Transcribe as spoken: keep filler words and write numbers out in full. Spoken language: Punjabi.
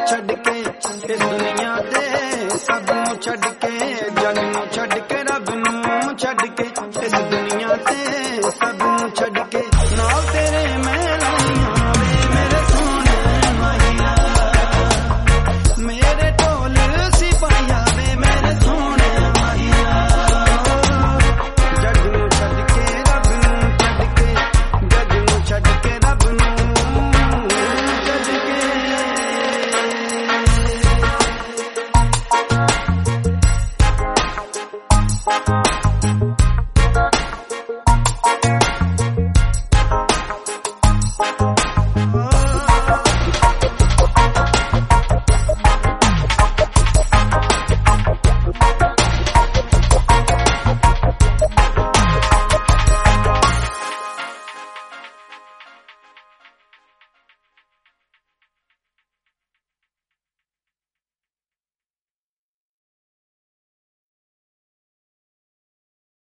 ਛੱਡ ਕੇ ਇਸ ਦੁਨੀਆ ਤੇ ਸਭ ਨੂੰ ਛੱਡ ਕੇ ਜਨ ਨੂੰ ਛੱਡ ਕੇ ਰੱਬ ਨੂੰ ਛੱਡ ਕੇ ਇਸ ਦੁਨੀਆ ਤੇ ਸਭ ਨੂੰ ਛੱਡ ਕੇ ਨਾਲ ਤੇਰੇ ਮੈਂ ਲਾਈਆਂ ਵੇ ਮੇਰੇ ਸੋਹਣੇ ਮਾਹੀਆ ਮੇਰੇ ਢੋਲ ਸਿਪਾਹੀਆ ਵੇ ਮੇਰੇ ਸੋਹਣੇ ਮਾਹੀਆ ਜੱਗ ਨੂੰ ਛੱਡ ਕੇ ਰੱਬ ਨੂੰ ਛੱਡ ਕੇ ਜੱਗ ਨੂੰ ਛੱਡ ਕੇ ਰੱਬ ਨੂੰ ਛੱਡ ਕੇ